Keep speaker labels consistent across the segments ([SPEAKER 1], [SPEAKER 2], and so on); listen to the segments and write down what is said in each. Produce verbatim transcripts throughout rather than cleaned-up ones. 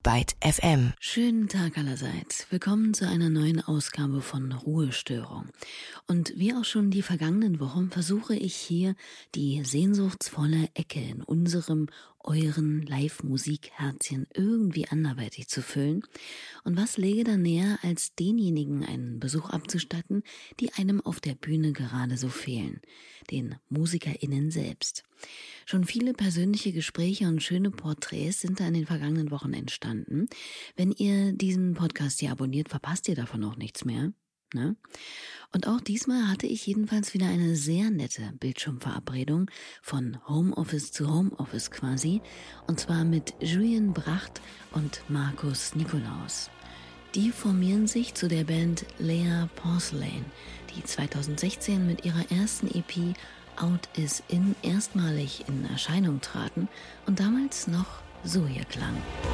[SPEAKER 1] Byte F M.
[SPEAKER 2] Schönen Tag allerseits. Willkommen zu einer neuen Ausgabe von Ruhestörung. Und wie auch schon die vergangenen Wochen versuche ich hier die sehnsuchtsvolle Ecke in unserem, euren Live-Musik-Herzchen irgendwie anderweitig zu füllen. Und was läge da näher, als denjenigen einen Besuch abzustatten, die einem auf der Bühne gerade so fehlen, den MusikerInnen selbst. Schon viele persönliche Gespräche und schöne Porträts sind da in den vergangenen Wochen entstanden. Wenn ihr diesen Podcast hier abonniert, verpasst ihr davon auch nichts mehr. Ne? Und auch diesmal hatte ich jedenfalls wieder eine sehr nette Bildschirmverabredung von Homeoffice zu Homeoffice quasi, und zwar mit Julien Bracht und Markus Nikolaus. Die formieren sich zu der Band Lea Porcelain, die zweitausendsechzehn mit ihrer ersten E P Out is In erstmalig in Erscheinung traten und damals noch so hier klang.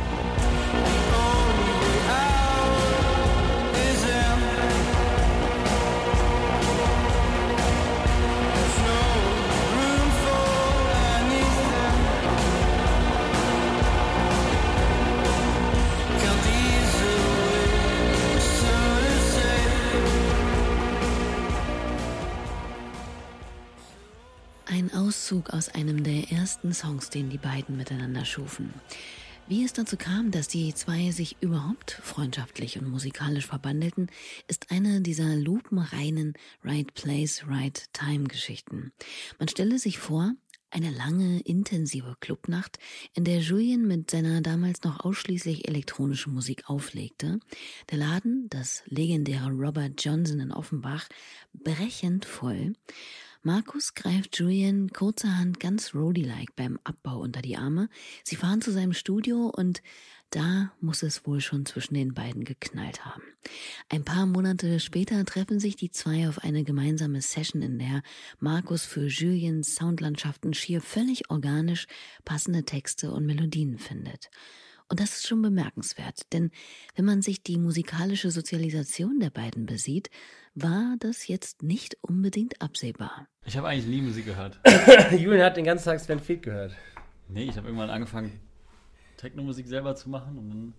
[SPEAKER 2] Ein Auszug aus einem der ersten Songs, den die beiden miteinander schufen. Wie es dazu kam, dass die zwei sich überhaupt freundschaftlich und musikalisch verbandelten, ist eine dieser lupenreinen Right Place, Right Time Geschichten. Man stelle sich vor, eine lange, intensive Clubnacht, in der Julien mit seiner damals noch ausschließlich elektronischen Musik auflegte. Der Laden, das legendäre Robert Johnson in Offenbach, brechend voll. Markus greift Julien kurzerhand ganz Roadie-like beim Abbau unter die Arme. Sie fahren zu seinem Studio und da muss es wohl schon zwischen den beiden geknallt haben. Ein paar Monate später treffen sich die zwei auf eine gemeinsame Session, in der Markus für Juliens Soundlandschaften schier völlig organisch passende Texte und Melodien findet. Und das ist schon bemerkenswert, denn wenn man sich die musikalische Sozialisation der beiden besieht, war das jetzt nicht unbedingt absehbar.
[SPEAKER 3] Ich habe eigentlich nie Musik gehört.
[SPEAKER 4] Julian hat den ganzen Tag Sven Feth gehört.
[SPEAKER 3] Nee, ich habe irgendwann angefangen, Techno-Musik selber zu machen und dann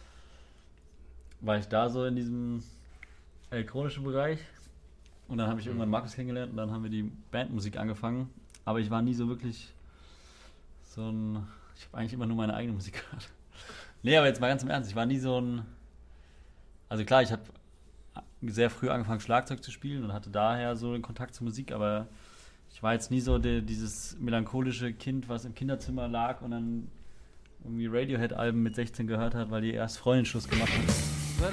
[SPEAKER 3] war ich da so in diesem elektronischen Bereich und dann habe ich irgendwann Markus kennengelernt und dann haben wir die Bandmusik angefangen, aber ich war nie so wirklich so ein, ich habe eigentlich immer nur meine eigene Musik gehört. Nee, aber jetzt mal ganz im Ernst, ich war nie so ein, also klar, ich habe sehr früh angefangen Schlagzeug zu spielen und hatte daher so den Kontakt zur Musik, aber ich war jetzt nie so de, dieses melancholische Kind, was im Kinderzimmer lag und dann irgendwie Radiohead-Alben mit sechzehn gehört hat, weil die erst Freundin Schluss gemacht hat.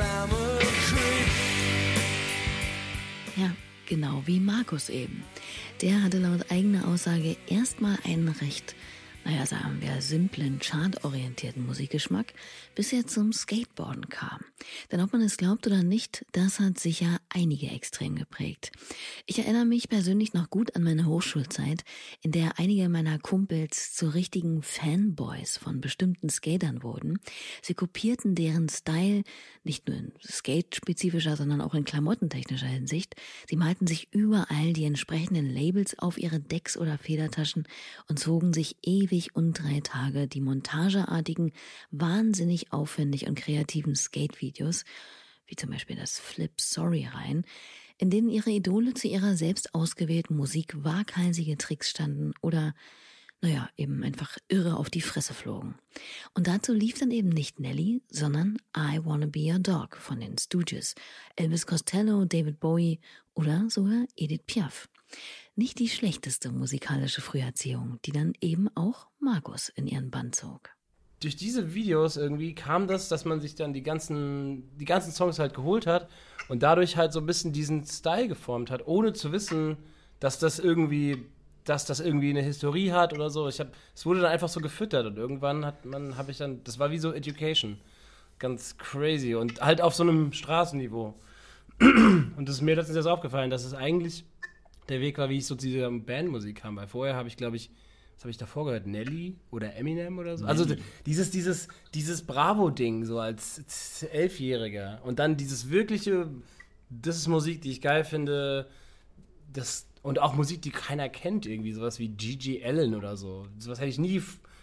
[SPEAKER 2] Ja, genau wie Markus eben. Der hatte laut eigener Aussage erstmal einen recht, naja, sagen wir, simplen, chartorientierten Musikgeschmack, bis er zum Skateboarden kam. Denn ob man es glaubt oder nicht, das hat sicher einige extrem geprägt. Ich erinnere mich persönlich noch gut an meine Hochschulzeit, in der einige meiner Kumpels zu richtigen Fanboys von bestimmten Skatern wurden. Sie kopierten deren Style, nicht nur in skate-spezifischer, sondern auch in klamottentechnischer Hinsicht. Sie malten sich überall die entsprechenden Labels auf ihre Decks oder Federtaschen und zogen sich ewig und drei Tage die montageartigen, wahnsinnig aufwendig und kreativen Skate-Videos, wie zum Beispiel das Flip Sorry rein, in denen ihre Idole zu ihrer selbst ausgewählten Musik waghalsige Tricks standen oder, naja, eben einfach irre auf die Fresse flogen. Und dazu lief dann eben nicht Nelly, sondern I Wanna Be Your Dog von den Stooges, Elvis Costello, David Bowie oder sogar Edith Piaf. Nicht die schlechteste musikalische Früherziehung, die dann eben auch Markus in ihren Bann zog.
[SPEAKER 4] Durch diese Videos irgendwie kam das, dass man sich dann die ganzen, die ganzen Songs halt geholt hat und dadurch halt so ein bisschen diesen Style geformt hat, ohne zu wissen, dass das irgendwie, dass das irgendwie eine Historie hat oder so. Ich hab, es wurde dann einfach so gefüttert und irgendwann hat man, habe ich dann, das war wie so Education, ganz crazy und halt auf so einem Straßenniveau. Und das ist mir letztens erst aufgefallen, dass es eigentlich der Weg war, wie ich so zu dieser Bandmusik kam, weil vorher habe ich, glaube ich, was habe ich davor gehört? Nelly oder Eminem oder so? Nelly. Also dieses, dieses, dieses Bravo-Ding, so als Elfjähriger. Und dann dieses wirkliche, das ist Musik, die ich geil finde, das, und auch Musik, die keiner kennt irgendwie, sowas wie Gigi Allen oder so. Sowas hätte ich nie f-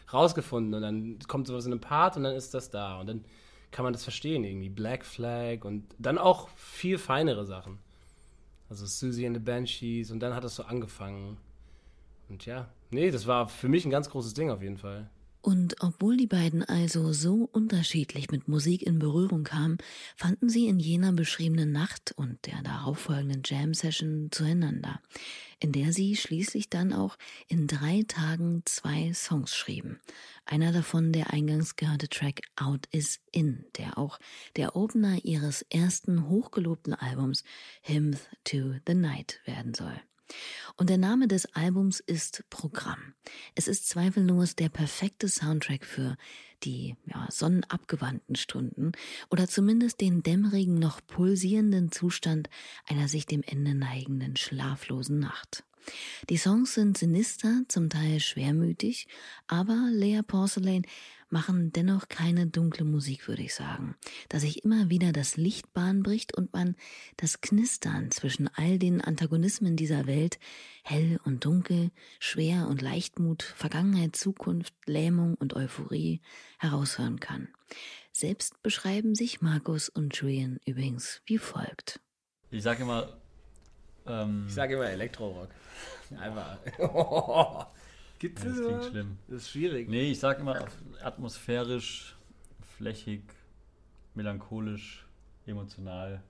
[SPEAKER 4] rausgefunden und dann kommt sowas in einem Part und dann ist das da und dann kann man das verstehen irgendwie. Black Flag und dann auch viel feinere Sachen. Also Susie and the Banshees und dann hat das so angefangen. Und ja, nee, das war für mich ein ganz großes Ding auf jeden Fall.
[SPEAKER 2] Und obwohl die beiden also so unterschiedlich mit Musik in Berührung kamen, fanden sie in jener beschriebenen Nacht und der darauffolgenden Jam-Session zueinander, in der sie schließlich dann auch in drei Tagen zwei Songs schrieben. Einer davon der eingangs gehörte Track Out Is In, der auch der Opener ihres ersten hochgelobten Albums Hymn to the Night werden soll. Und der Name des Albums ist Programm. Es ist zweifellos der perfekte Soundtrack für die ja, sonnenabgewandten Stunden oder zumindest den dämmerigen, noch pulsierenden Zustand einer sich dem Ende neigenden schlaflosen Nacht. Die Songs sind sinister, zum Teil schwermütig, aber Lea Porcelain machen dennoch keine dunkle Musik, würde ich sagen, da sich immer wieder das Licht Bahn bricht und man das Knistern zwischen all den Antagonismen dieser Welt, hell und dunkel, schwer und Leichtmut, Vergangenheit, Zukunft, Lähmung und Euphorie, heraushören kann. Selbst beschreiben sich Markus und Julian übrigens wie folgt.
[SPEAKER 3] Ich sage immer... Ähm,
[SPEAKER 4] ich sage immer Elektrorock. Einfach... Gibt's
[SPEAKER 3] das
[SPEAKER 4] das?
[SPEAKER 3] klingt schlimm.
[SPEAKER 4] Das ist schwierig.
[SPEAKER 3] Nee, ich sag immer atmosphärisch, flächig, melancholisch, emotional,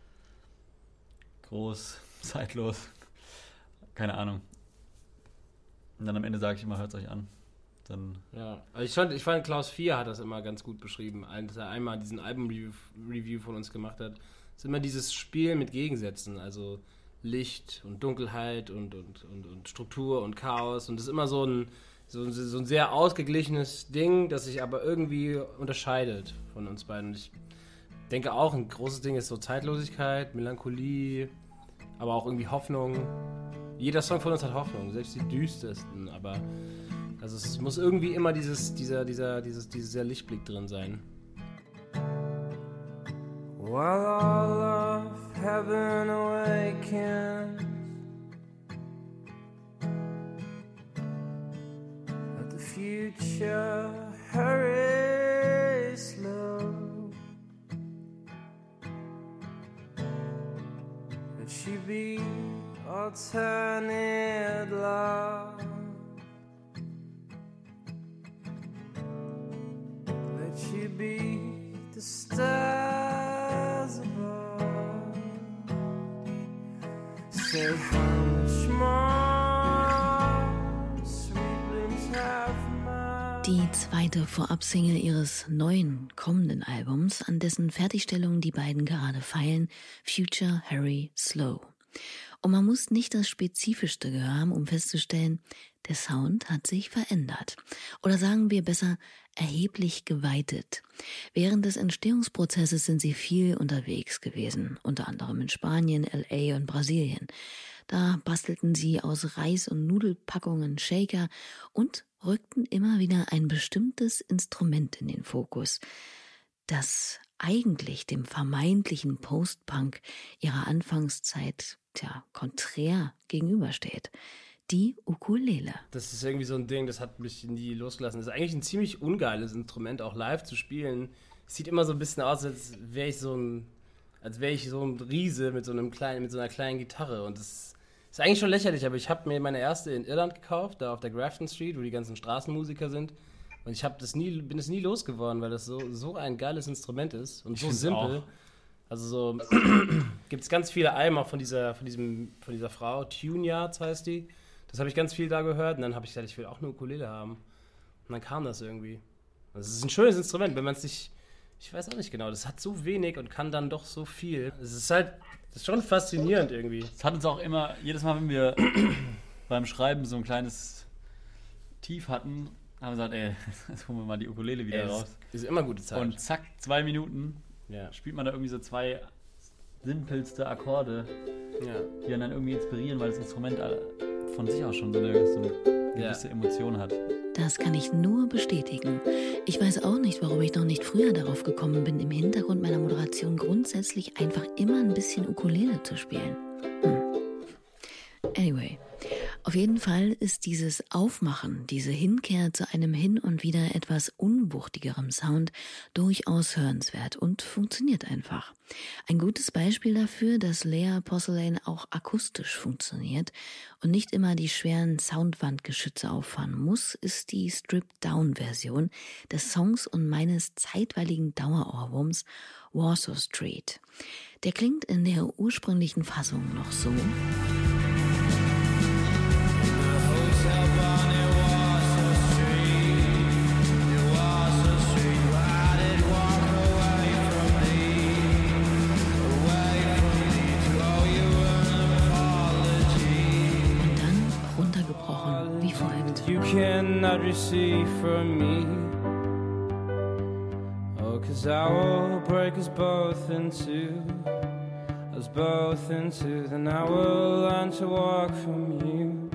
[SPEAKER 3] groß, zeitlos. Keine Ahnung. Und dann am Ende sage ich immer, hört's euch an. Dann
[SPEAKER 4] ja, also ich fand, ich fand Klaus vier hat das immer ganz gut beschrieben, als er einmal diesen Album-Review von uns gemacht hat. Es ist immer dieses Spiel mit Gegensätzen, also Licht und Dunkelheit und, und, und, und Struktur und Chaos. Und das ist immer so ein, so, so ein sehr ausgeglichenes Ding, das sich aber irgendwie unterscheidet von uns beiden. Und ich denke auch, ein großes Ding ist so Zeitlosigkeit, Melancholie, aber auch irgendwie Hoffnung. Jeder Song von uns hat Hoffnung, selbst die düstersten. Aber also es muss irgendwie immer dieses, dieser, dieser, dieses, dieser Lichtblick drin sein. While all of heaven awakens at the future hurries slow, that she be alternate love, let she be the stars above. Say how much more sweet blooms have my...
[SPEAKER 2] Die zweite Vorabsingle ihres neuen, kommenden Albums, an dessen Fertigstellung die beiden gerade feilen, Future Hurry Slow. Und man muss nicht das Spezifischste Gehör haben, um festzustellen, der Sound hat sich verändert. Oder sagen wir besser, erheblich geweitet. Während des Entstehungsprozesses sind sie viel unterwegs gewesen, unter anderem in Spanien, L A und Brasilien. Da bastelten sie aus Reis- und Nudelpackungen Shaker und rückten immer wieder ein bestimmtes Instrument in den Fokus, das eigentlich dem vermeintlichen Post-Punk ihrer Anfangszeit, tja, konträr gegenübersteht. Die Ukulele.
[SPEAKER 4] Das ist irgendwie so ein Ding, das hat mich nie losgelassen. Das ist eigentlich ein ziemlich ungeiles Instrument, auch live zu spielen. Es sieht immer so ein bisschen aus, als wäre ich so ein, als wäre ich so ein Riese mit so einem kleinen, mit so einer kleinen Gitarre. Und das ist eigentlich schon lächerlich, aber ich habe mir meine erste in Irland gekauft, da auf der Grafton Street, wo die ganzen Straßenmusiker sind. Und ich habe das nie, bin es nie losgeworden, weil das so, so ein geiles Instrument ist und so simpel. Auch. Also so gibt es ganz viele Alben auch von dieser, von diesem, von dieser Frau, Tune Yards heißt die. Das habe ich ganz viel da gehört und dann habe ich gesagt, ich will auch eine Ukulele haben. Und dann kam das irgendwie. Also es ist ein schönes Instrument, wenn man es nicht, ich weiß auch nicht genau, das hat so wenig und kann dann doch so viel. Es ist halt, das ist schon faszinierend irgendwie.
[SPEAKER 3] Es hat uns auch immer, jedes Mal, wenn wir beim Schreiben so ein kleines Tief hatten, haben wir gesagt, ey, jetzt holen wir mal die Ukulele wieder
[SPEAKER 4] ey,
[SPEAKER 3] raus.
[SPEAKER 4] Ist immer gute Zeit.
[SPEAKER 3] Und zack, zwei Minuten
[SPEAKER 4] ja.
[SPEAKER 3] spielt man da irgendwie so zwei simpelste Akkorde,
[SPEAKER 4] ja.
[SPEAKER 3] die einen dann irgendwie inspirieren, weil das Instrument von sich aus schon so eine, so eine gewisse ja. Emotion hat.
[SPEAKER 2] Das kann ich nur bestätigen. Ich weiß auch nicht, warum ich noch nicht früher darauf gekommen bin, im Hintergrund meiner Moderation grundsätzlich einfach immer ein bisschen Ukulele zu spielen. Hm. Anyway, Auf jeden Fall ist dieses Aufmachen, diese Hinkehr zu einem hin und wieder etwas unwuchtigerem Sound durchaus hörenswert und funktioniert einfach. Ein gutes Beispiel dafür, dass Lea Porcelain auch akustisch funktioniert und nicht immer die schweren Soundwandgeschütze auffahren muss, ist die Stripped-Down-Version des Songs und meines zeitweiligen Dauerohrwurms Warsaw Street. Der klingt in der ursprünglichen Fassung noch so.
[SPEAKER 1] You cannot receive from me. Oh, 'cause I will break us both in two, us both in two. Then I will learn to walk from you,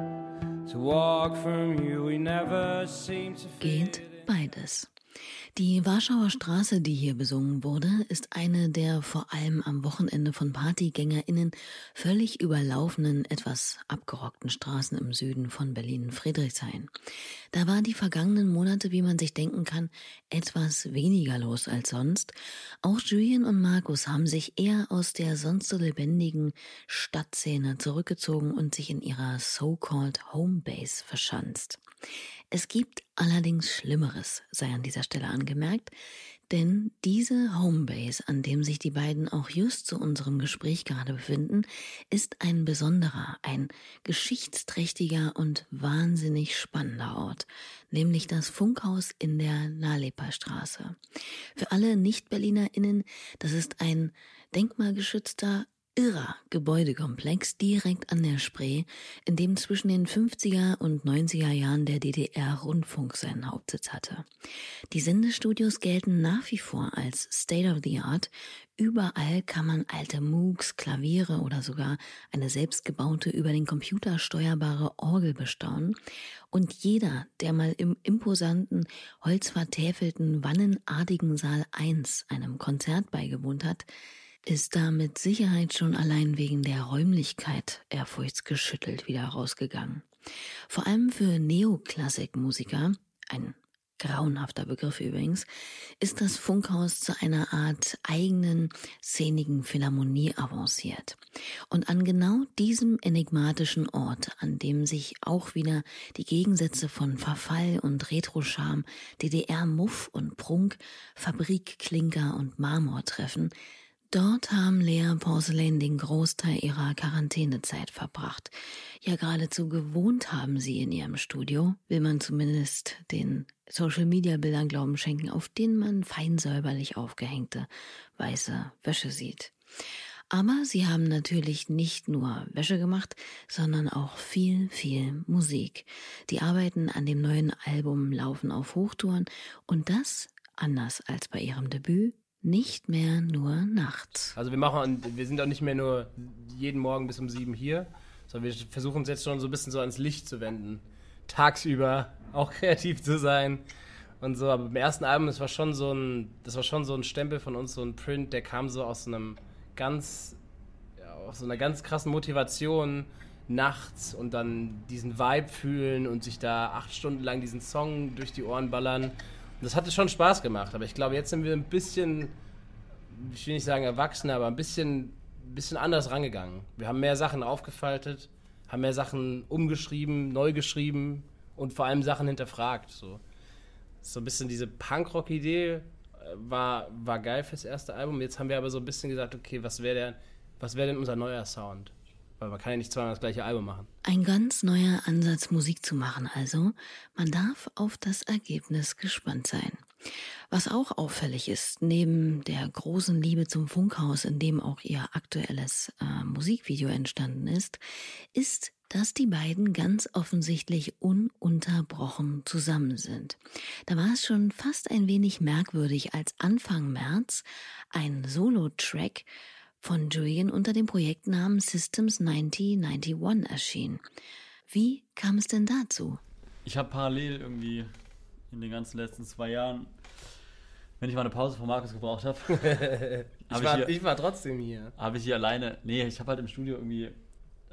[SPEAKER 1] to walk from you. We never seem to
[SPEAKER 2] Geht beides. Die Warschauer Straße, die hier besungen wurde, ist eine der vor allem am Wochenende von PartygängerInnen völlig überlaufenen, etwas abgerockten Straßen im Süden von Berlin-Friedrichshain. Da war die vergangenen Monate, wie man sich denken kann, etwas weniger los als sonst. Auch Julien und Markus haben sich eher aus der sonst so lebendigen Stadtszene zurückgezogen und sich in ihrer so-called Homebase verschanzt. Es gibt allerdings Schlimmeres, sei an dieser Stelle angemerkt, denn diese Homebase, an dem sich die beiden auch just zu unserem Gespräch gerade befinden, ist ein besonderer, ein geschichtsträchtiger und wahnsinnig spannender Ort, nämlich das Funkhaus in der Nalepa-Straße. Für alle Nicht-BerlinerInnen, das ist ein denkmalgeschützter, irrer Gebäudekomplex direkt an der Spree, in dem zwischen den fünfziger und neunziger Jahren der D D R-Rundfunk seinen Hauptsitz hatte. Die Sendestudios gelten nach wie vor als State of the Art. Überall kann man alte Moogs, Klaviere oder sogar eine selbstgebaute, über den Computer steuerbare Orgel bestaunen. Und jeder, der mal im imposanten, holzvertäfelten, wannenartigen Saal eins einem Konzert beigewohnt hat, ist da mit Sicherheit schon allein wegen der Räumlichkeit ehrfurchtsgeschüttelt wieder rausgegangen. Vor allem für Neoklassikmusiker, ein grauenhafter Begriff übrigens, ist das Funkhaus zu einer Art eigenen szenigen Philharmonie avanciert. Und an genau diesem enigmatischen Ort, an dem sich auch wieder die Gegensätze von Verfall und Retro-Charme, D D R-Muff und Prunk, Fabrikklinker und Marmor treffen, dort haben Lea Porcelain den Großteil ihrer Quarantänezeit verbracht. Ja, geradezu gewohnt haben sie in ihrem Studio, will man zumindest den Social-Media-Bildern Glauben schenken, auf denen man fein säuberlich aufgehängte weiße Wäsche sieht. Aber sie haben natürlich nicht nur Wäsche gemacht, sondern auch viel, viel Musik. Die Arbeiten an dem neuen Album laufen auf Hochtouren und das, anders als bei ihrem Debüt, nicht mehr nur nachts.
[SPEAKER 4] Also wir machen, wir sind auch nicht mehr nur jeden Morgen bis um sieben hier, sondern wir versuchen uns jetzt schon so ein bisschen so ans Licht zu wenden. Tagsüber auch kreativ zu sein und so. Aber beim ersten Album, das war schon so ein, das war schon so ein Stempel von uns, so ein Print, der kam so aus einem ganz, ja, aus so einer ganz krassen Motivation nachts und dann diesen Vibe fühlen und sich da acht Stunden lang diesen Song durch die Ohren ballern. Das hatte schon Spaß gemacht, aber ich glaube, jetzt sind wir ein bisschen, ich will nicht sagen erwachsener, aber ein bisschen, bisschen anders rangegangen. Wir haben mehr Sachen aufgefaltet, haben mehr Sachen umgeschrieben, neu geschrieben und vor allem Sachen hinterfragt. So, so ein bisschen diese Punkrock-Idee war, war geil fürs erste Album. Jetzt haben wir aber so ein bisschen gesagt, okay, was wäre der, was wäre denn unser neuer Sound? Weil man kann ja nicht zweimal das gleiche Album machen.
[SPEAKER 2] Ein ganz neuer Ansatz, Musik zu machen also. Man darf auf das Ergebnis gespannt sein. Was auch auffällig ist, neben der großen Liebe zum Funkhaus, in dem auch ihr aktuelles äh, Musikvideo entstanden ist, ist, dass die beiden ganz offensichtlich ununterbrochen zusammen sind. Da war es schon fast ein wenig merkwürdig, als Anfang März ein Solo-Track von Julien unter dem Projektnamen Systems neunzig einundneunzig erschien. Wie kam es denn dazu?
[SPEAKER 3] Ich habe parallel irgendwie in den ganzen letzten zwei Jahren, wenn ich mal eine Pause von Markus gebraucht habe,
[SPEAKER 4] ich,
[SPEAKER 3] hab
[SPEAKER 4] war,
[SPEAKER 3] ich,
[SPEAKER 4] ich war trotzdem hier.
[SPEAKER 3] Habe ich hier alleine, nee, ich habe halt im Studio irgendwie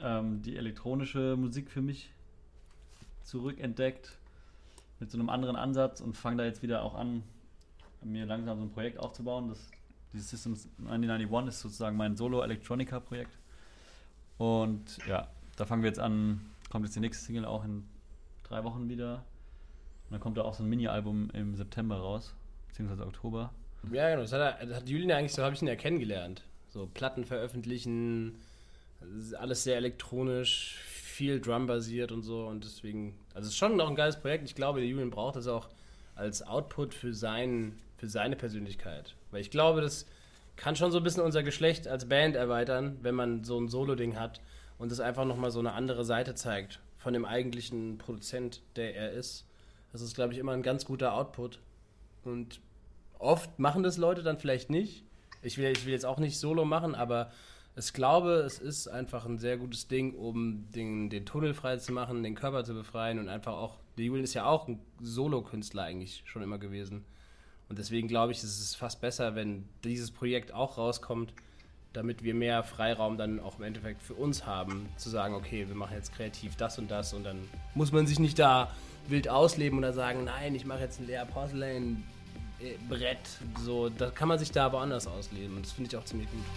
[SPEAKER 3] ähm, die elektronische Musik für mich zurückentdeckt mit so einem anderen Ansatz und fange da jetzt wieder auch an, mir langsam so ein Projekt aufzubauen. Das, dieses Systems neunzehnhunderteinundneunzig ist sozusagen mein Solo-Electronica-Projekt. Und ja, da fangen wir jetzt an, kommt jetzt die nächste Single auch in drei Wochen wieder. Und dann kommt da auch so ein Mini-Album im September raus, beziehungsweise Oktober.
[SPEAKER 4] Ja, genau, das hat, er, das hat Julian ja eigentlich, so habe ich ihn ja kennengelernt. So Platten veröffentlichen, alles sehr elektronisch, viel Drum-basiert und so. Und deswegen, also es ist schon noch ein geiles Projekt. Ich glaube, der Julian braucht das auch als Output für, sein, für seine Persönlichkeit. Weil ich glaube, das kann schon so ein bisschen unser Geschlecht als Band erweitern, wenn man so ein Solo-Ding hat und das einfach nochmal so eine andere Seite zeigt von dem eigentlichen Produzent, der er ist. Das ist, glaube ich, immer ein ganz guter Output. Und oft machen das Leute dann vielleicht nicht. Ich will, ich will jetzt auch nicht Solo machen, aber ich glaube, es ist einfach ein sehr gutes Ding, um den, den Tunnel frei zu machen, den Körper zu befreien und einfach auch, der Julian ist ja auch ein Solo-Künstler eigentlich schon immer gewesen. Und deswegen glaube ich, es ist fast besser, wenn dieses Projekt auch rauskommt, damit wir mehr Freiraum dann auch im Endeffekt für uns haben, zu sagen, okay, wir machen jetzt kreativ das und das und dann muss man sich nicht da wild ausleben oder sagen, nein, ich mache jetzt ein Lea Porcelain Brett, so, da kann man sich da aber anders ausleben und das finde ich auch ziemlich gut.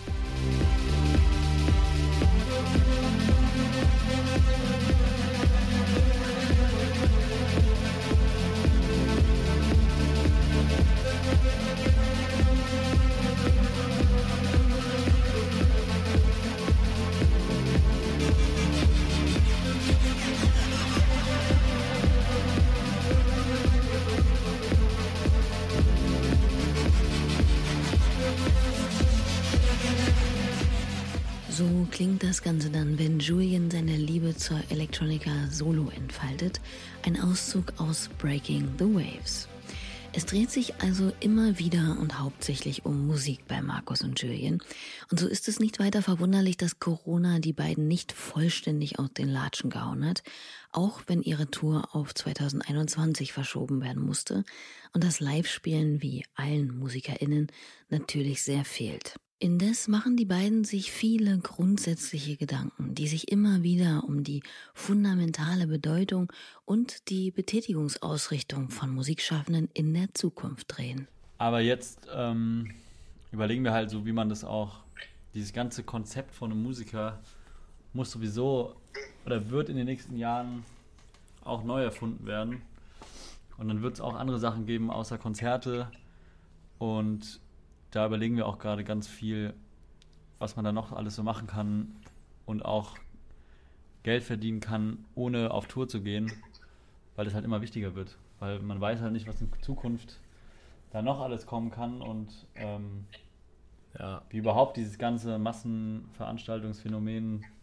[SPEAKER 2] So klingt das Ganze dann, wenn Julian seine Liebe zur Electronica Solo entfaltet. Ein Auszug aus Breaking the Waves. Es dreht sich also immer wieder und hauptsächlich um Musik bei Markus und Julian. Und so ist es nicht weiter verwunderlich, dass Corona die beiden nicht vollständig aus den Latschen gehauen hat, auch wenn ihre Tour auf zwanzig einundzwanzig verschoben werden musste und das Live-Spielen wie allen MusikerInnen natürlich sehr fehlt. Indes machen die beiden sich viele grundsätzliche Gedanken, die sich immer wieder um die fundamentale Bedeutung und die Betätigungsausrichtung von Musikschaffenden in der Zukunft drehen.
[SPEAKER 3] Aber jetzt ähm, überlegen wir halt so, wie man das auch, dieses ganze Konzept von einem Musiker muss sowieso oder wird in den nächsten Jahren auch neu erfunden werden. Und dann wird es auch andere Sachen geben, außer Konzerte. Und da überlegen wir auch gerade ganz viel, was man da noch alles so machen kann und auch Geld verdienen kann, ohne auf Tour zu gehen, weil das halt immer wichtiger wird. Weil man weiß halt nicht, was in Zukunft da noch alles kommen kann und ähm, ja, wie überhaupt dieses ganze Massenveranstaltungsphänomen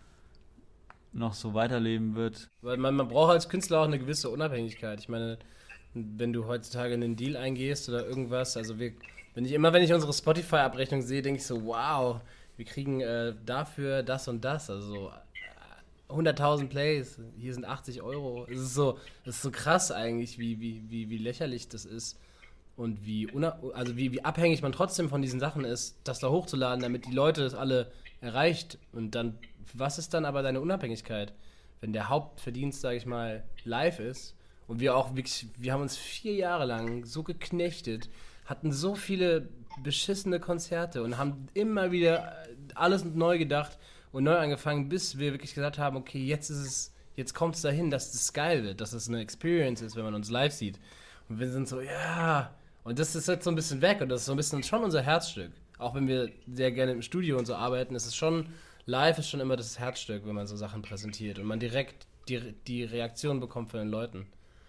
[SPEAKER 3] noch so weiterleben wird.
[SPEAKER 4] Weil man, man braucht als Künstler auch eine gewisse Unabhängigkeit. Ich meine, wenn du heutzutage einen Deal eingehst oder irgendwas, also wir Wenn ich immer, wenn ich unsere Spotify-Abrechnung sehe, denke ich so, wow, wir kriegen äh, dafür das und das, also äh, hunderttausend Plays, hier sind achtzig Euro. Es ist so, es ist so krass eigentlich, wie, wie, wie, wie lächerlich das ist und wie, una- also wie, wie abhängig man trotzdem von diesen Sachen ist, das da hochzuladen, damit die Leute das alle erreicht. Und dann, was ist dann aber deine Unabhängigkeit, wenn der Hauptverdienst, sage ich mal, live ist und wir auch wirklich, wir haben uns vier Jahre lang so geknechtet, hatten so viele beschissene Konzerte und haben immer wieder alles neu gedacht und neu angefangen, bis wir wirklich gesagt haben, okay, jetzt ist es, jetzt kommt es dahin, dass es geil wird, dass es eine Experience ist, wenn man uns live sieht. Und wir sind so, ja, und das ist jetzt so ein bisschen weg und das ist so ein bisschen schon unser Herzstück. Auch wenn wir sehr gerne im Studio und so arbeiten, ist es schon, live ist schon immer das Herzstück, wenn man so Sachen präsentiert und man direkt die, die Reaktion bekommt von den Leuten.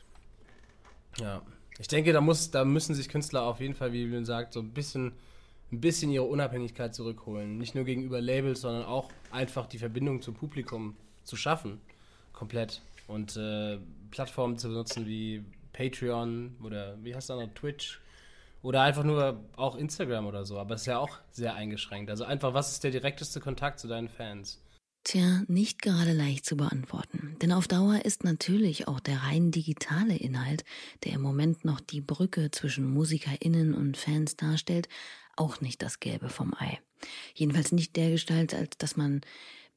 [SPEAKER 4] Ja. Ich denke, da, muss, da müssen sich Künstler auf jeden Fall, wie Julian sagt, so ein bisschen, ein bisschen ihre Unabhängigkeit zurückholen. Nicht nur gegenüber Labels, sondern auch einfach die Verbindung zum Publikum zu schaffen. Komplett. Und äh, Plattformen zu benutzen wie Patreon oder wie heißt das noch, Twitch. Oder einfach nur auch Instagram oder so. Aber es ist ja auch sehr eingeschränkt. Also einfach, was ist der direkteste Kontakt zu deinen Fans?
[SPEAKER 2] Tja, nicht gerade leicht zu beantworten. Denn auf Dauer ist natürlich auch der rein digitale Inhalt, der im Moment noch die Brücke zwischen MusikerInnen und Fans darstellt, auch nicht das Gelbe vom Ei. Jedenfalls nicht dergestalt, als dass man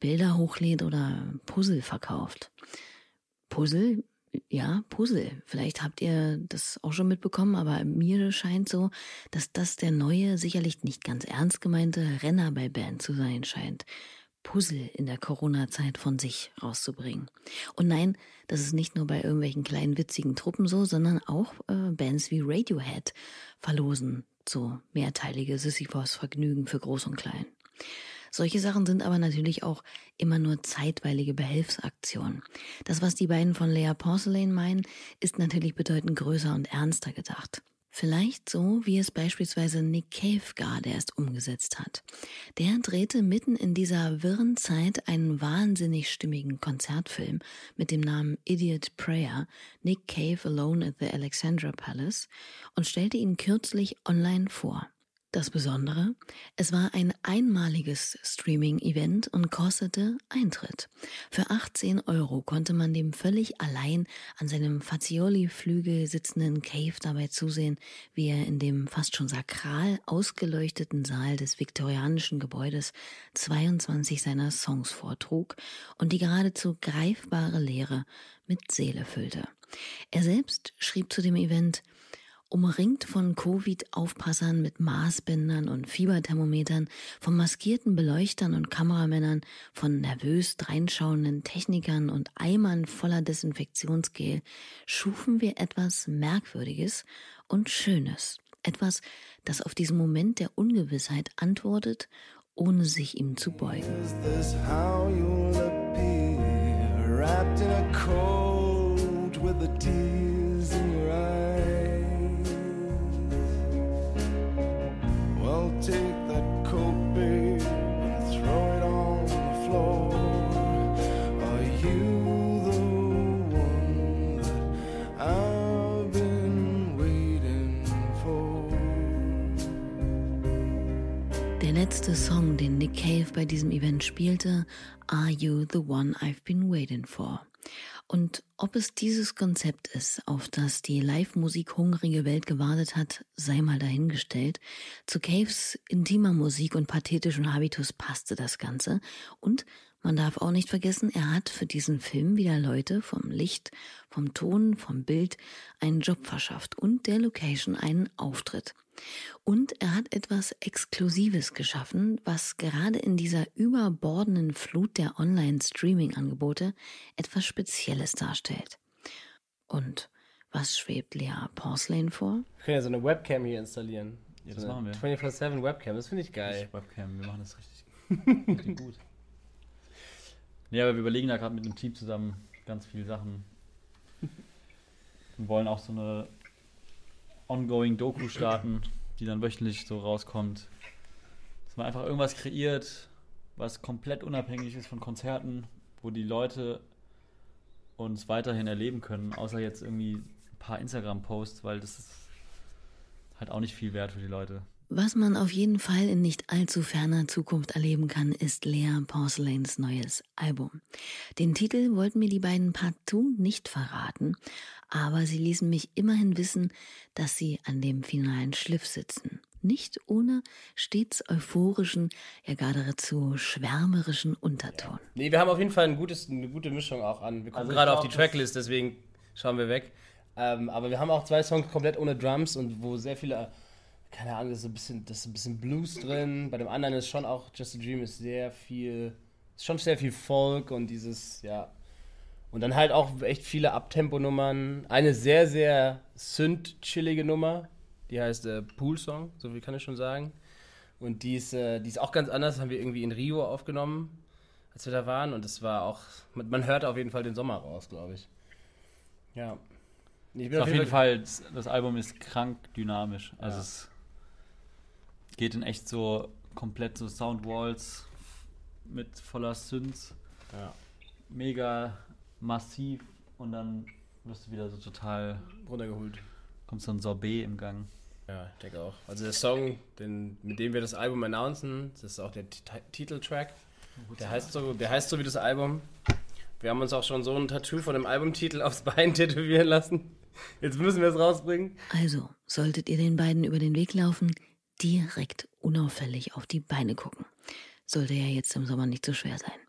[SPEAKER 2] Bilder hochlädt oder Puzzle verkauft. Puzzle? Ja, Puzzle. Vielleicht habt ihr das auch schon mitbekommen, aber mir scheint so, dass das der neue, sicherlich nicht ganz ernst gemeinte Renner bei Band zu sein scheint. Puzzle in der Corona-Zeit von sich rauszubringen. Und nein, das ist nicht nur bei irgendwelchen kleinen witzigen Truppen so, sondern auch äh, Bands wie Radiohead verlosen so mehrteilige Sisyphos-Vergnügen für Groß und Klein. Solche Sachen sind aber natürlich auch immer nur zeitweilige Behelfsaktionen. Das, was die beiden von Lea Porcelain meinen, ist natürlich bedeutend größer und ernster gedacht. Vielleicht so, wie es beispielsweise Nick Cave gerade erst umgesetzt hat. Der drehte mitten in dieser wirren Zeit einen wahnsinnig stimmigen Konzertfilm mit dem Namen Idiot Prayer, Nick Cave Alone at the Alexandra Palace, und stellte ihn kürzlich online vor. Das Besondere, es war ein einmaliges Streaming-Event und kostete Eintritt. Für achtzehn Euro konnte man dem völlig allein an seinem Fazioli-Flügel sitzenden Cave dabei zusehen, wie er in dem fast schon sakral ausgeleuchteten Saal des viktorianischen Gebäudes zweiundzwanzig seiner Songs vortrug und die geradezu greifbare Leere mit Seele füllte. Er selbst schrieb zu dem Event: Umringt von Covid-Aufpassern mit Maßbändern und Fieberthermometern, von maskierten Beleuchtern und Kameramännern, von nervös dreinschauenden Technikern und Eimern voller Desinfektionsgel, schufen wir etwas Merkwürdiges und Schönes. Etwas, das auf diesen Moment der Ungewissheit antwortet, ohne sich ihm zu beugen.
[SPEAKER 1] Is this how you'll appear, wrapped in a coat with the tears in your eyes? Well, take that coat, babe, and throw it on the floor. Are you the one that I've been waiting for?
[SPEAKER 2] Der letzte Song, den Nick Cave bei diesem Event spielte, Are You the One I've Been Waiting For? Und ob es dieses Konzept ist, auf das die Live-Musik hungrige Welt gewartet hat, sei mal dahingestellt. Zu Caves intimer Musik und pathetischen Habitus passte das Ganze. Und man darf auch nicht vergessen, er hat für diesen Film wieder Leute vom Licht, vom Ton, vom Bild einen Job verschafft und der Location einen Auftritt. Und er hat etwas Exklusives geschaffen, was gerade in dieser überbordenden Flut der Online-Streaming-Angebote etwas Spezielles darstellt. Und was schwebt Lea Porcelain vor?
[SPEAKER 4] Wir können ja so eine Webcam hier installieren.
[SPEAKER 3] Ja, das
[SPEAKER 4] so
[SPEAKER 3] machen wir.
[SPEAKER 4] vierundzwanzig sieben Webcam, das finde ich geil.
[SPEAKER 3] Nicht Webcam, wir machen das richtig, richtig gut. Nee, aber wir überlegen da gerade mit einem Team zusammen ganz viele Sachen. Wir wollen auch so eine ongoing Doku starten, die dann wöchentlich so rauskommt. Dass man einfach irgendwas kreiert, was komplett unabhängig ist von Konzerten, wo die Leute uns weiterhin erleben können, außer jetzt irgendwie ein paar Instagram-Posts, weil das ist halt auch nicht viel wert für die Leute.
[SPEAKER 2] Was man auf jeden Fall in nicht allzu ferner Zukunft erleben kann, ist Lea Porcelains neues Album. Den Titel wollten mir die beiden partout nicht verraten, aber sie ließen mich immerhin wissen, dass sie an dem finalen Schliff sitzen. Nicht ohne stets euphorischen, ja geradezu schwärmerischen Unterton.
[SPEAKER 4] Nee, wir haben auf jeden Fall ein gutes, eine gute Mischung auch an. Wir gucken
[SPEAKER 3] Also ich
[SPEAKER 4] gerade auf
[SPEAKER 3] glaub,
[SPEAKER 4] die Tracklist, deswegen schauen wir weg. Ähm, aber wir haben auch zwei Songs komplett ohne Drums und wo sehr viele, keine Ahnung, das ist ein bisschen, das ist ein bisschen Blues drin. Bei dem anderen ist schon auch Just a Dream ist sehr viel, ist schon sehr viel Folk und dieses, ja. Und dann halt auch echt viele Abtempo-Nummern. Eine sehr, sehr synth-chillige Nummer, die heißt äh, Pool Song, so viel kann ich schon sagen. Und die ist, äh, die ist auch ganz anders, haben wir irgendwie in Rio aufgenommen, als wir da waren. Und es war auch, man, man hört auf jeden Fall den Sommer raus, glaube ich. Ja. Ich bin
[SPEAKER 3] Auf jeden Fall, das, das Album ist krank dynamisch. Also
[SPEAKER 4] Ja.
[SPEAKER 3] es geht in echt so komplett so Soundwalls mit voller Synths.
[SPEAKER 4] Ja.
[SPEAKER 3] Mega massiv und dann wirst du wieder so total,
[SPEAKER 4] Runtergeholt.
[SPEAKER 3] kommt so ein Sorbet im Gang.
[SPEAKER 4] Ja, ich denke auch. Also der Song, den, mit dem wir das Album announcen, das ist auch der T- Titeltrack. Der heißt, so, der heißt so wie das Album. Wir haben uns auch schon so ein Tattoo von dem Albumtitel aufs Bein tätowieren lassen. Jetzt müssen wir es rausbringen.
[SPEAKER 2] Also, solltet ihr den beiden über den Weg laufen, direkt unauffällig auf die Beine gucken. Sollte ja jetzt im Sommer nicht so schwer sein.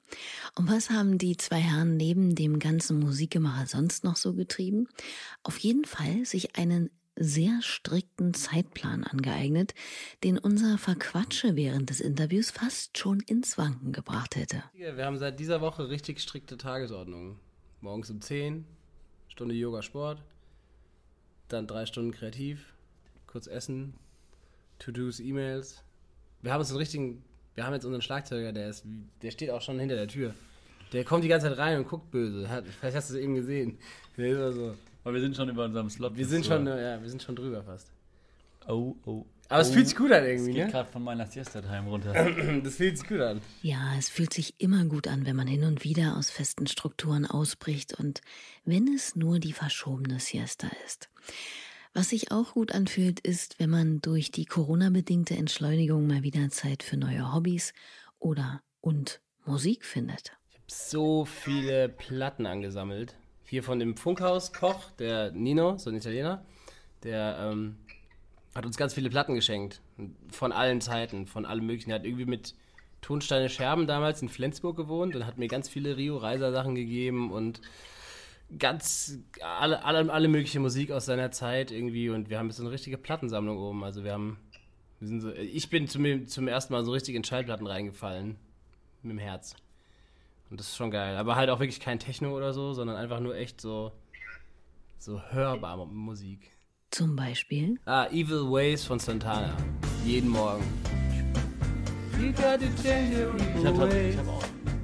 [SPEAKER 2] Und was haben die zwei Herren neben dem ganzen Musikgemacher sonst noch so getrieben? Auf jeden Fall sich einen sehr strikten Zeitplan angeeignet, den unser Verquatsche während des Interviews fast schon ins Wanken gebracht hätte.
[SPEAKER 4] Wir haben seit dieser Woche richtig strikte Tagesordnungen. Morgens um zehn, Stunde Yoga, Sport, dann drei Stunden kreativ, kurz essen, To-Dos, E-Mails. Wir haben uns einen richtigen, wir haben jetzt unseren Schlagzeuger, der ist, der steht auch schon hinter der Tür. Der kommt die ganze Zeit rein und guckt böse. Hat, vielleicht hast du es eben gesehen. Der ist also
[SPEAKER 3] Aber wir sind schon über unserem Slot.
[SPEAKER 4] Wir sind schon, ja, wir sind schon drüber fast.
[SPEAKER 3] Oh, oh.
[SPEAKER 4] Aber es
[SPEAKER 3] oh.
[SPEAKER 4] fühlt sich gut an irgendwie,
[SPEAKER 3] Es geht
[SPEAKER 4] ne?
[SPEAKER 3] gerade von meiner Siesta-Time runter.
[SPEAKER 4] Das fühlt sich gut an.
[SPEAKER 2] Ja, es fühlt sich immer gut an, wenn man hin und wieder aus festen Strukturen ausbricht und wenn es nur die verschobene Siesta ist. Was sich auch gut anfühlt, ist, wenn man durch die Corona-bedingte Entschleunigung mal wieder Zeit für neue Hobbys oder und Musik findet.
[SPEAKER 4] Ich habe so viele Platten angesammelt. Hier von dem Funkhaus Koch, der Nino, so ein Italiener, der ähm, hat uns ganz viele Platten geschenkt. Von allen Zeiten, von allem möglichen. Er hat irgendwie mit Tonsteine Scherben damals in Flensburg gewohnt und hat mir ganz viele Rio Reiser Sachen gegeben und ganz alle, alle, alle mögliche Musik aus seiner Zeit irgendwie. Und wir haben jetzt so eine richtige Plattensammlung oben. Also wir haben, wir sind so, ich bin zum, zum ersten Mal so richtig in Schallplatten reingefallen. Mit dem Herz. Und das ist schon geil. Aber halt auch wirklich kein Techno oder so, sondern einfach nur echt so, so hörbare Musik.
[SPEAKER 2] Zum Beispiel?
[SPEAKER 4] Ah, Evil Ways von Santana. Jeden Morgen. You got to change your
[SPEAKER 3] Ich hab, ich hab auch.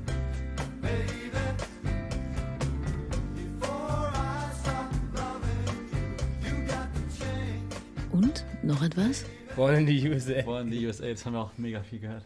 [SPEAKER 2] Und? Noch etwas?
[SPEAKER 4] Born in the U S A.
[SPEAKER 3] Born in the U S A, das haben wir auch mega viel gehört.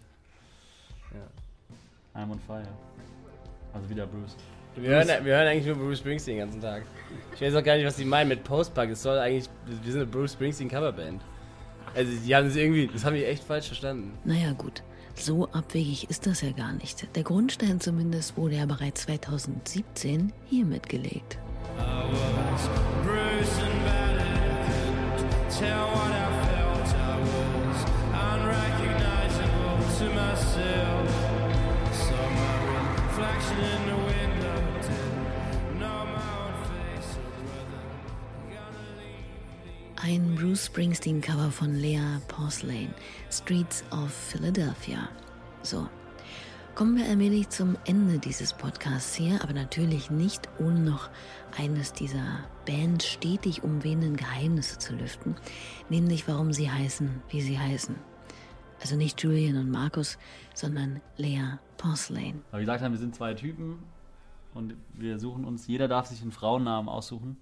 [SPEAKER 4] Ja.
[SPEAKER 3] I'm on fire. Also wieder Bruce.
[SPEAKER 4] Wir hören, wir hören eigentlich nur Bruce Springsteen den ganzen Tag. Ich weiß auch gar nicht, was die meinen mit Postpunk. Es soll eigentlich, wir sind eine Bruce Springsteen Coverband. Also die haben es irgendwie, das haben die echt falsch verstanden.
[SPEAKER 2] Naja gut, so abwegig ist das ja gar nicht. Der Grundstein zumindest wurde ja bereits zweitausendsiebzehn hier mitgelegt.
[SPEAKER 1] I was bruised and battered, couldn't tell what I felt. I was unrecognizable to myself. Saw my reflection in the window, didn't know my own face. Oh brother, gonna leave me.
[SPEAKER 2] Ein Bruce Springsteen-Cover von Lea Porcelain, Streets of Philadelphia. So, kommen wir allmählich zum Ende dieses Podcasts hier, aber natürlich nicht, ohne noch eines dieser Band stetig umwehenden Geheimnisse zu lüften, nämlich warum sie heißen, wie sie heißen. Also nicht Julian und Markus, sondern Lea Porcelain.
[SPEAKER 3] Aber wie gesagt haben, wir sind zwei Typen und wir suchen uns, jeder darf sich einen Frauennamen aussuchen.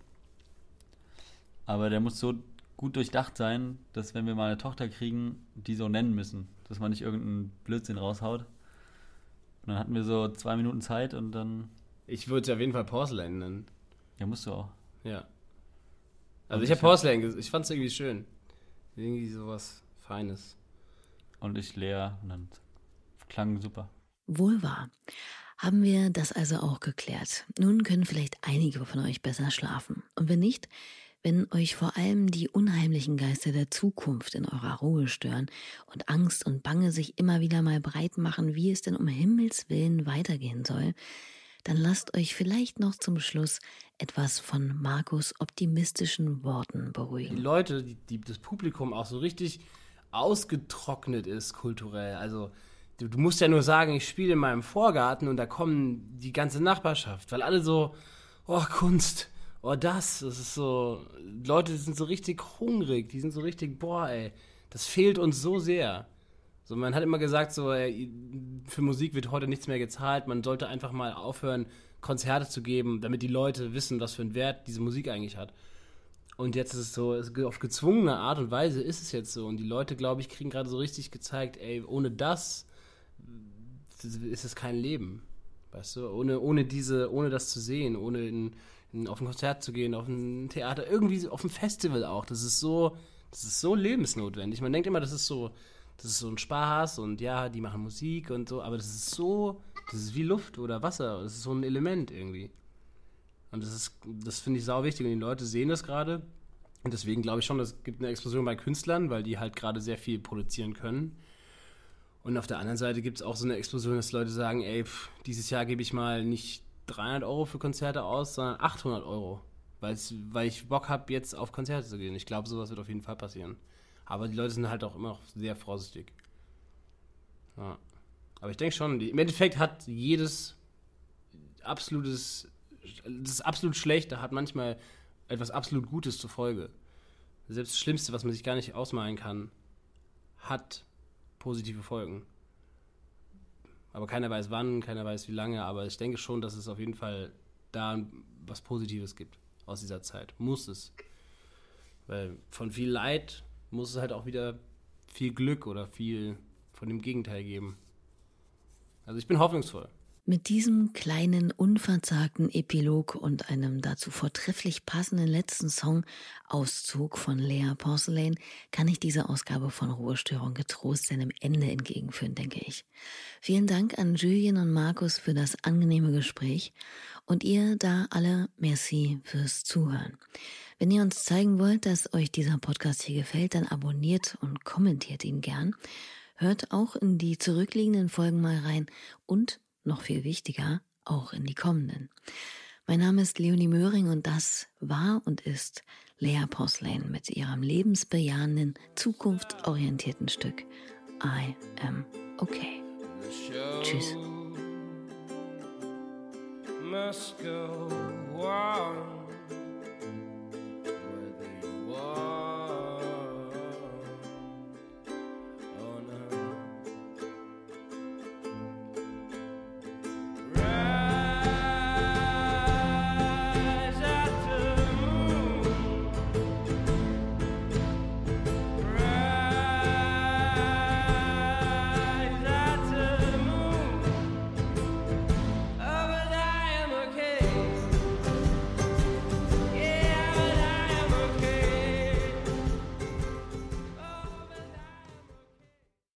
[SPEAKER 3] Aber der muss so gut durchdacht sein, dass wenn wir mal eine Tochter kriegen, die so nennen müssen. Dass man nicht irgendeinen Blödsinn raushaut. Und dann hatten wir so zwei Minuten Zeit und dann...
[SPEAKER 4] Ich würde es auf jeden Fall Porcelain nennen.
[SPEAKER 3] Ja, musst du auch.
[SPEAKER 4] Ja. Also
[SPEAKER 3] Und
[SPEAKER 4] ich habe
[SPEAKER 3] ich-
[SPEAKER 4] Porcelain, ges- ich fand es irgendwie schön. Irgendwie sowas Feines.
[SPEAKER 3] Und ich Lea und dann klang super.
[SPEAKER 2] Wohl wahr. Haben wir das also auch geklärt. Nun können vielleicht einige von euch besser schlafen. Und wenn nicht, wenn euch vor allem die unheimlichen Geister der Zukunft in eurer Ruhe stören und Angst und Bange sich immer wieder mal breit machen, wie es denn um Himmels Willen weitergehen soll, dann lasst euch vielleicht noch zum Schluss etwas von Markus' optimistischen Worten
[SPEAKER 4] Die
[SPEAKER 2] beruhigen.
[SPEAKER 4] Leute, die, die, das Publikum auch so richtig ausgetrocknet ist kulturell. Also du, du musst ja nur sagen, ich spiele in meinem Vorgarten und da kommen die ganze Nachbarschaft, weil alle so, oh Kunst, oh das, das ist so, Leute sind so richtig hungrig, die sind so richtig, boah ey, das fehlt uns so sehr. So, man hat immer gesagt, so ey, für Musik wird heute nichts mehr gezahlt, man sollte einfach mal aufhören, Konzerte zu geben, damit die Leute wissen, was für einen Wert diese Musik eigentlich hat. Und jetzt ist es so, es, auf gezwungene Art und Weise ist es jetzt so. Und die Leute, glaube ich, kriegen gerade so richtig gezeigt, ey, ohne das ist es kein Leben. Weißt du? Ohne, ohne diese, ohne das zu sehen, ohne in, in, auf ein Konzert zu gehen, auf ein Theater, irgendwie auf ein Festival auch. Das ist so, das ist so lebensnotwendig. Man denkt immer, das ist so, das ist so ein Spaß und ja, die machen Musik und so, aber das ist so, das ist wie Luft oder Wasser. Das ist so ein Element irgendwie. Und das ist, das finde ich sau wichtig und die Leute sehen das gerade. Und deswegen glaube ich schon, es gibt eine Explosion bei Künstlern, weil die halt gerade sehr viel produzieren können. Und auf der anderen Seite gibt es auch so eine Explosion, dass Leute sagen, ey, pff, dieses Jahr gebe ich mal nicht dreihundert Euro für Konzerte aus, sondern achthundert Euro. Weil's, weil ich Bock habe, jetzt auf Konzerte zu gehen. Ich glaube, sowas wird auf jeden Fall passieren. Aber die Leute sind halt auch immer noch sehr vorsichtig. Ja. Aber ich denke schon, die, im Endeffekt hat jedes absolutes, das absolut Schlechte hat manchmal etwas absolut Gutes zur Folge. Selbst das Schlimmste, was man sich gar nicht ausmalen kann, hat positive Folgen. Aber keiner weiß wann, keiner weiß wie lange, aber ich denke schon, dass es auf jeden Fall da was Positives gibt aus dieser Zeit. Muss es. Weil von viel Leid muss es halt auch wieder viel Glück oder viel von dem Gegenteil geben. Also ich bin hoffnungsvoll.
[SPEAKER 2] Mit diesem kleinen, unverzagten Epilog und einem dazu vortrefflich passenden letzten Song, Auszug von Lea Porcelain, kann ich diese Ausgabe von Ruhestörung getrost seinem Ende entgegenführen, denke ich. Vielen Dank an Julien und Markus für das angenehme Gespräch und ihr da alle, merci fürs Zuhören. Wenn ihr uns zeigen wollt, dass euch dieser Podcast hier gefällt, dann abonniert und kommentiert ihn gern. Hört auch in die zurückliegenden Folgen mal rein und noch viel wichtiger, auch in die kommenden. Mein Name ist Leonie Möhring und das war und ist Lea Porcelain mit ihrem lebensbejahenden, zukunftsorientierten Stück I Am Okay. Tschüss.
[SPEAKER 1] Must go on.